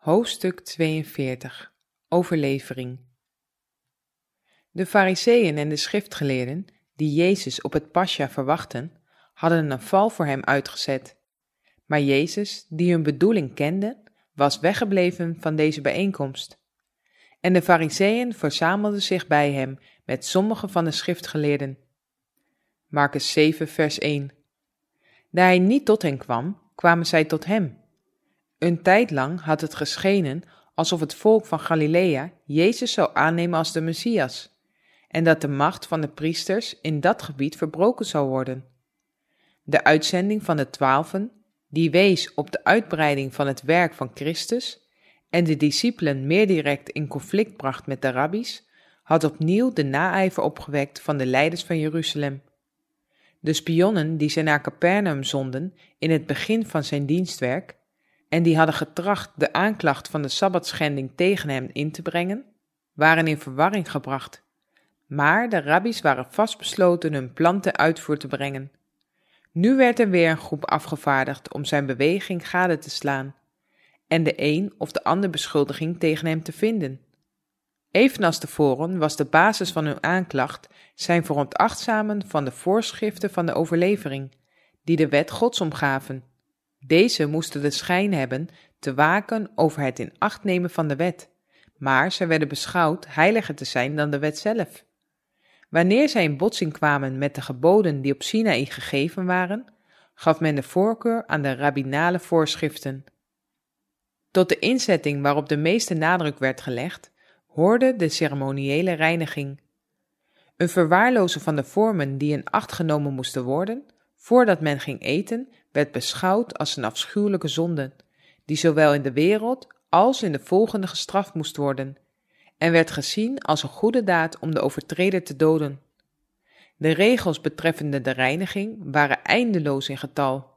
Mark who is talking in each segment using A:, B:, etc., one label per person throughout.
A: Hoofdstuk 42 Overlevering. De Farizeeën en de schriftgeleerden, die Jezus op het pascha verwachtten, hadden een val voor hem uitgezet. Maar Jezus, die hun bedoeling kende, was weggebleven van deze bijeenkomst. En de Farizeeën verzamelden zich bij hem met sommige van de schriftgeleerden. Markus 7 vers 1. Daar hij niet tot hen kwam, kwamen zij tot hem. Een tijd lang had het geschenen alsof het volk van Galilea Jezus zou aannemen als de Messias, en dat de macht van de priesters in dat gebied verbroken zou worden. De uitzending van de 12, die wees op de uitbreiding van het werk van Christus en de discipelen meer direct in conflict bracht met de rabbies, had opnieuw de naijver opgewekt van de leiders van Jeruzalem. De spionnen die zij naar Capernaum zonden in het begin van zijn dienstwerk, en die hadden getracht de aanklacht van de sabbatschending tegen hem in te brengen, waren in verwarring gebracht. Maar de rabbies waren vastbesloten hun plan ten uitvoer te brengen. Nu werd er weer een groep afgevaardigd om zijn beweging gade te slaan, en de een of de ander beschuldiging tegen hem te vinden. Evenals tevoren was de basis van hun aanklacht zijn veronachtzamen van de voorschriften van de overlevering, die de wet Gods omgaven. Deze moesten de schijn hebben te waken over het in acht nemen van de wet, maar zij werden beschouwd heiliger te zijn dan de wet zelf. Wanneer zij in botsing kwamen met de geboden die op Sinaï gegeven waren, gaf men de voorkeur aan de rabbinale voorschriften. Tot de inzetting waarop de meeste nadruk werd gelegd, hoorde de ceremoniële reiniging. Een verwaarlozen van de vormen die in acht genomen moesten worden, voordat men ging eten, werd beschouwd als een afschuwelijke zonde, die zowel in de wereld als in de volgende gestraft moest worden, en werd gezien als een goede daad om de overtreder te doden. De regels betreffende de reiniging waren eindeloos in getal.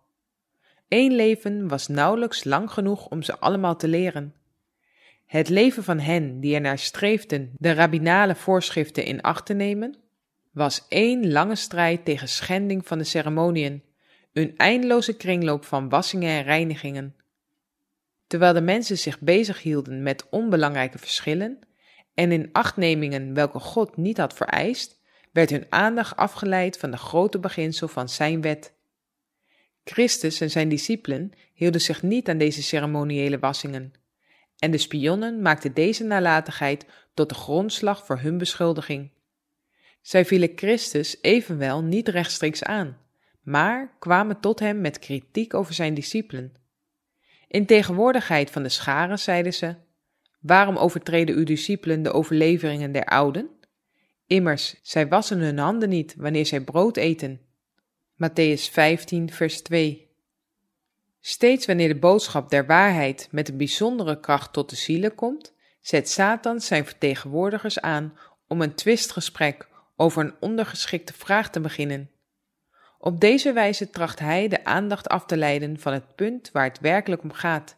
A: 1 leven was nauwelijks lang genoeg om ze allemaal te leren. Het leven van hen die ernaar streefden de rabbinale voorschriften in acht te nemen, was 1 lange strijd tegen schending van de ceremoniën, een eindeloze kringloop van wassingen en reinigingen. Terwijl de mensen zich bezighielden met onbelangrijke verschillen en inachtnemingen welke God niet had vereist, werd hun aandacht afgeleid van de grote beginsel van zijn wet. Christus en zijn discipelen hielden zich niet aan deze ceremoniële wassingen, en de spionnen maakten deze nalatigheid tot de grondslag voor hun beschuldiging. Zij vielen Christus evenwel niet rechtstreeks aan, maar kwamen tot hem met kritiek over zijn discipelen. In tegenwoordigheid van de scharen zeiden ze: waarom overtreden uw discipelen de overleveringen der ouden? Immers, zij wassen hun handen niet wanneer zij brood eten. Mattheüs 15 vers 2. Steeds wanneer de boodschap der waarheid met een bijzondere kracht tot de zielen komt, zet Satan zijn vertegenwoordigers aan om een twistgesprek over een ondergeschikte vraag te beginnen. Op deze wijze tracht hij de aandacht af te leiden van het punt waar het werkelijk om gaat.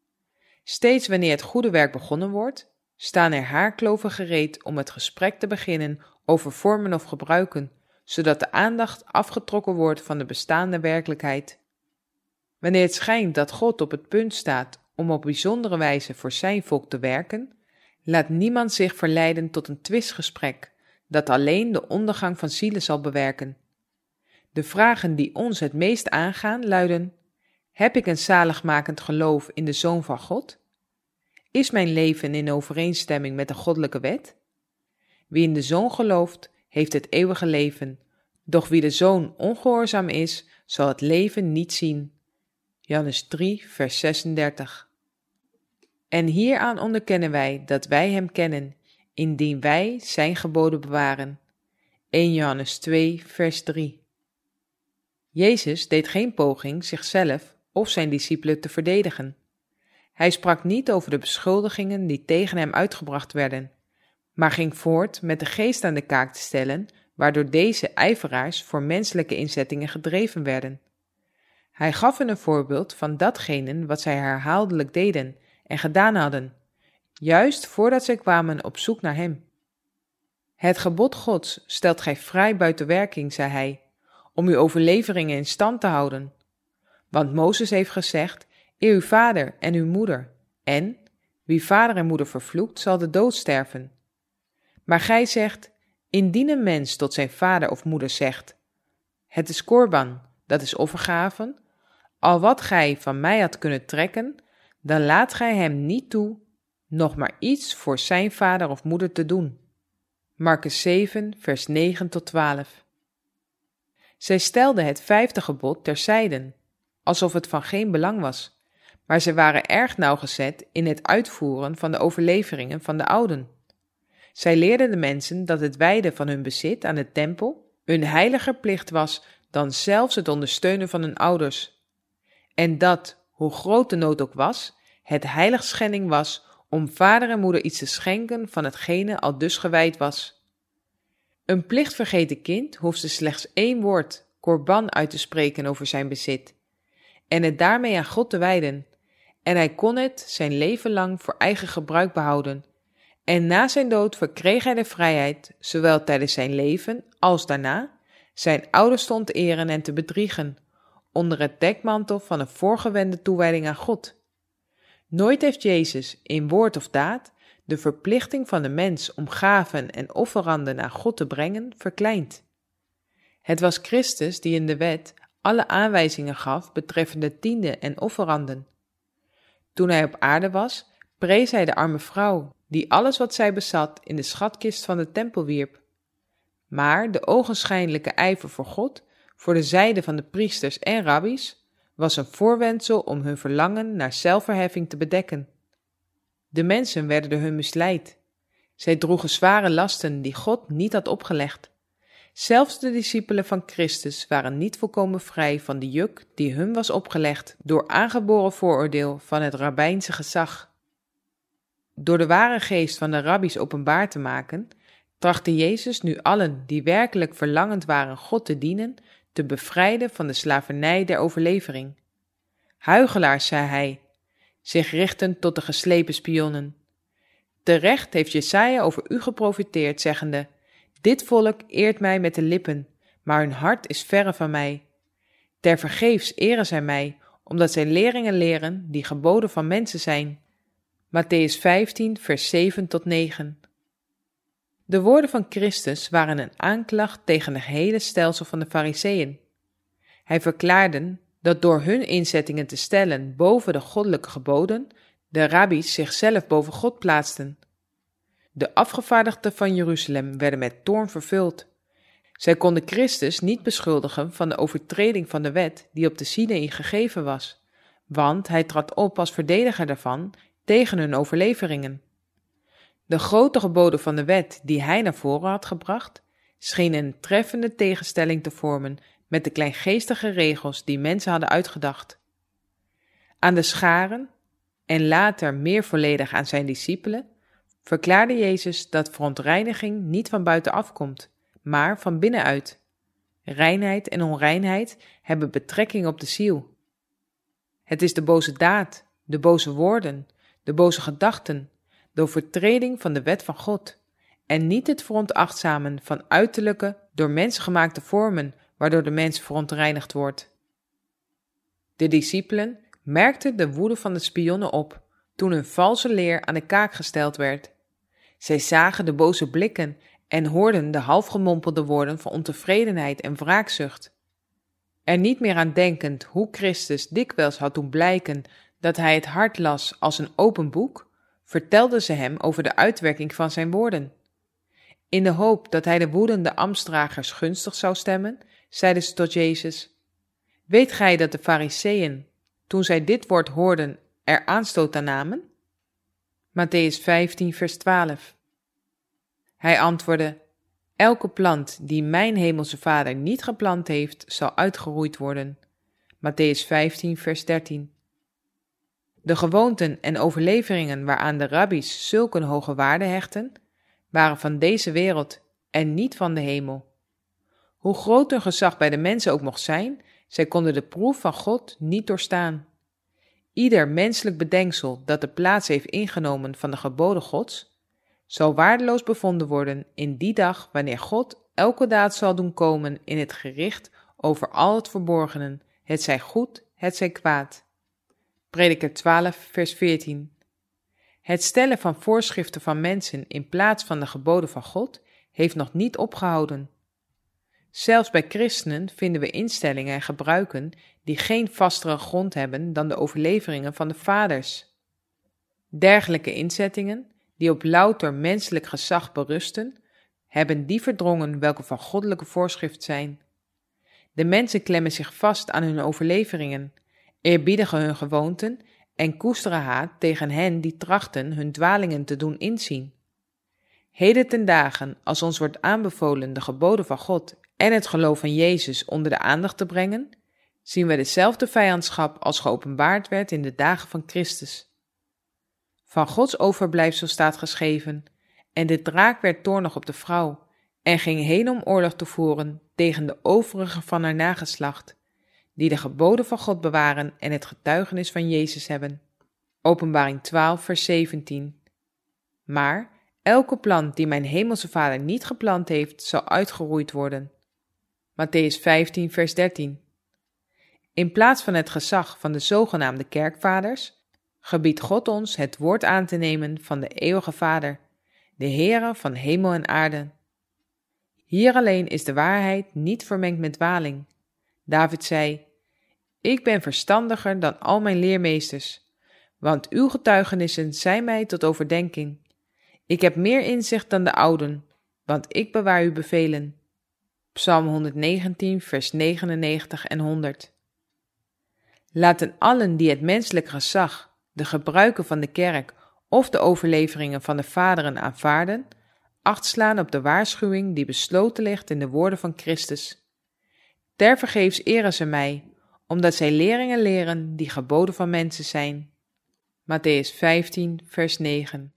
A: Steeds wanneer het goede werk begonnen wordt, staan er haarkloven gereed om het gesprek te beginnen over vormen of gebruiken, zodat de aandacht afgetrokken wordt van de bestaande werkelijkheid. Wanneer het schijnt dat God op het punt staat om op bijzondere wijze voor zijn volk te werken, laat niemand zich verleiden tot een twistgesprek dat alleen de ondergang van zielen zal bewerken. De vragen die ons het meest aangaan luiden: heb ik een zaligmakend geloof in de Zoon van God? Is mijn leven in overeenstemming met de goddelijke wet? Wie in de Zoon gelooft, heeft het eeuwige leven, doch wie de Zoon ongehoorzaam is, zal het leven niet zien. Johannes 3 vers 36. En hieraan onderkennen wij dat wij hem kennen, indien wij zijn geboden bewaren. 1 Johannes 2 vers 3. Jezus deed geen poging zichzelf of zijn discipelen te verdedigen. Hij sprak niet over de beschuldigingen die tegen hem uitgebracht werden, maar ging voort met de geest aan de kaak te stellen, waardoor deze ijveraars voor menselijke inzettingen gedreven werden. Hij gaf hen een voorbeeld van datgene wat zij herhaaldelijk deden en gedaan hadden, juist voordat zij kwamen op zoek naar hem. Het gebod Gods stelt gij vrij buiten werking, zei hij, om uw overleveringen in stand te houden. Want Mozes heeft gezegd: eer uw vader en uw moeder, en Wie vader en moeder vervloekt, zal de dood sterven. Maar gij zegt, indien een mens tot zijn vader of moeder zegt, het is korban, dat is offergaven, al wat gij van mij had kunnen trekken, dan laat gij hem niet toe, nog maar iets voor zijn vader of moeder te doen. Markus 7, vers 9 tot 12. Zij stelde het 5e gebod terzijde, alsof het van geen belang was, maar zij waren erg nauwgezet in het uitvoeren van de overleveringen van de ouden. Zij leerden de mensen dat het wijden van hun bezit aan de tempel een heiliger plicht was dan zelfs het ondersteunen van hun ouders. En dat, hoe groot de nood ook was, het heiligschenning was om vader en moeder iets te schenken van hetgene al dus gewijd was. Een plichtvergeten kind hoefde slechts 1 woord, korban, uit te spreken over zijn bezit, en het daarmee aan God te wijden, en hij kon het zijn leven lang voor eigen gebruik behouden, en na zijn dood verkreeg hij de vrijheid, zowel tijdens zijn leven als daarna, zijn ouders te onteren en te bedriegen, onder het dekmantel van een voorgewende toewijding aan God. Nooit heeft Jezus, in woord of daad, de verplichting van de mens om gaven en offeranden aan God te brengen verkleind. Het was Christus die in de wet alle aanwijzingen gaf betreffende tienden en offeranden. Toen hij op aarde was, prees hij de arme vrouw, die alles wat zij bezat in de schatkist van de tempel wierp. Maar de ogenschijnlijke ijver voor God, voor de zijde van de priesters en rabbies, was een voorwendsel om hun verlangen naar zelfverheffing te bedekken. De mensen werden door hun misleid. Zij droegen zware lasten die God niet had opgelegd. Zelfs de discipelen van Christus waren niet volkomen vrij van de juk die hun was opgelegd door aangeboren vooroordeel van het rabbijnse gezag. Door de ware geest van de rabbies openbaar te maken, trachtte Jezus nu allen die werkelijk verlangend waren God te dienen, te bevrijden van de slavernij der overlevering. Huichelaars, zei hij, zich richtend tot de geslepen spionnen. Terecht heeft Jesaja over u geprofeteerd, zeggende, dit volk eert mij met de lippen, maar hun hart is verre van mij. Tervergeefs eren zij mij, omdat zij leringen leren die geboden van mensen zijn. Mattheüs 15, vers 7 tot 9. De woorden van Christus waren een aanklacht tegen het hele stelsel van de Farizeeën. Hij verklaarde dat door hun inzettingen te stellen boven de goddelijke geboden, de rabbies zichzelf boven God plaatsten. De afgevaardigden van Jeruzalem werden met toorn vervuld. Zij konden Christus niet beschuldigen van de overtreding van de wet die op de Sinaï gegeven was, want hij trad op als verdediger daarvan tegen hun overleveringen. De grote geboden van de wet die hij naar voren had gebracht, schenen een treffende tegenstelling te vormen met de kleingeestige regels die mensen hadden uitgedacht. Aan de scharen, en later meer volledig aan zijn discipelen, verklaarde Jezus dat verontreiniging niet van buitenaf komt, maar van binnenuit. Reinheid en onreinheid hebben betrekking op de ziel. Het is de boze daad, de boze woorden, de boze gedachten, de overtreding van de wet van God, en niet het veronachtzamen van uiterlijke, door mensen gemaakte vormen, waardoor de mens verontreinigd wordt. De discipelen merkten de woede van de spionnen op, toen hun valse leer aan de kaak gesteld werd. Zij zagen de boze blikken en hoorden de halfgemompelde woorden van ontevredenheid en wraakzucht. Er niet meer aan denkend hoe Christus dikwijls had doen blijken dat hij het hart las als een open boek, vertelden ze hem over de uitwerking van zijn woorden. In de hoop dat hij de woedende ambtsdragers gunstig zou stemmen, zeiden ze tot Jezus, weet gij dat de Farizeeën, toen zij dit woord hoorden, er aanstoot aan namen? Mattheüs 15, vers 12. Hij antwoordde, elke plant die mijn hemelse Vader niet geplant heeft, zal uitgeroeid worden. Mattheüs 15, vers 13. De gewoonten en overleveringen waaraan de rabbies zulk een hoge waarde hechten, waren van deze wereld en niet van de hemel. Hoe groot hun gezag bij de mensen ook mocht zijn, zij konden de proef van God niet doorstaan. Ieder menselijk bedenksel dat de plaats heeft ingenomen van de geboden Gods, zal waardeloos bevonden worden in die dag wanneer God elke daad zal doen komen in het gericht over al het verborgenen, het zij goed, het zij kwaad. Prediker 12, vers 14. Het stellen van voorschriften van mensen in plaats van de geboden van God heeft nog niet opgehouden. Zelfs bij christenen vinden we instellingen en gebruiken die geen vastere grond hebben dan de overleveringen van de vaders. Dergelijke inzettingen, die op louter menselijk gezag berusten, hebben die verdrongen welke van goddelijke voorschrift zijn. De mensen klemmen zich vast aan hun overleveringen, eerbiedigen hun gewoonten en koesteren haat tegen hen die trachten hun dwalingen te doen inzien. Heden ten dagen, als ons wordt aanbevolen de geboden van God en het geloof van Jezus onder de aandacht te brengen, zien we dezelfde vijandschap als geopenbaard werd in de dagen van Christus. Van Gods overblijfsel staat geschreven, en de draak werd toornig op de vrouw en ging heen om oorlog te voeren tegen de overigen van haar nageslacht, die de geboden van God bewaren en het getuigenis van Jezus hebben. Openbaring 12, vers 17. Maar elke plant die mijn hemelse Vader niet geplant heeft, zal uitgeroeid worden. Mattheüs 15, vers 13. In plaats van het gezag van de zogenaamde kerkvaders, gebiedt God ons het woord aan te nemen van de eeuwige Vader, de Heere van hemel en aarde. Hier alleen is de waarheid niet vermengd met dwaling. David zei: Ik ben verstandiger dan al mijn leermeesters, want uw getuigenissen zijn mij tot overdenking. Ik heb meer inzicht dan de ouden, want ik bewaar uw bevelen. Psalm 119, vers 99 en 100. Laten allen die het menselijk gezag, de gebruiken van de kerk of de overleveringen van de vaderen aanvaarden, acht slaan op de waarschuwing die besloten ligt in de woorden van Christus. Tervergeefs eren ze mij, omdat zij leringen leren die geboden van mensen zijn. Mattheüs 15, vers 9.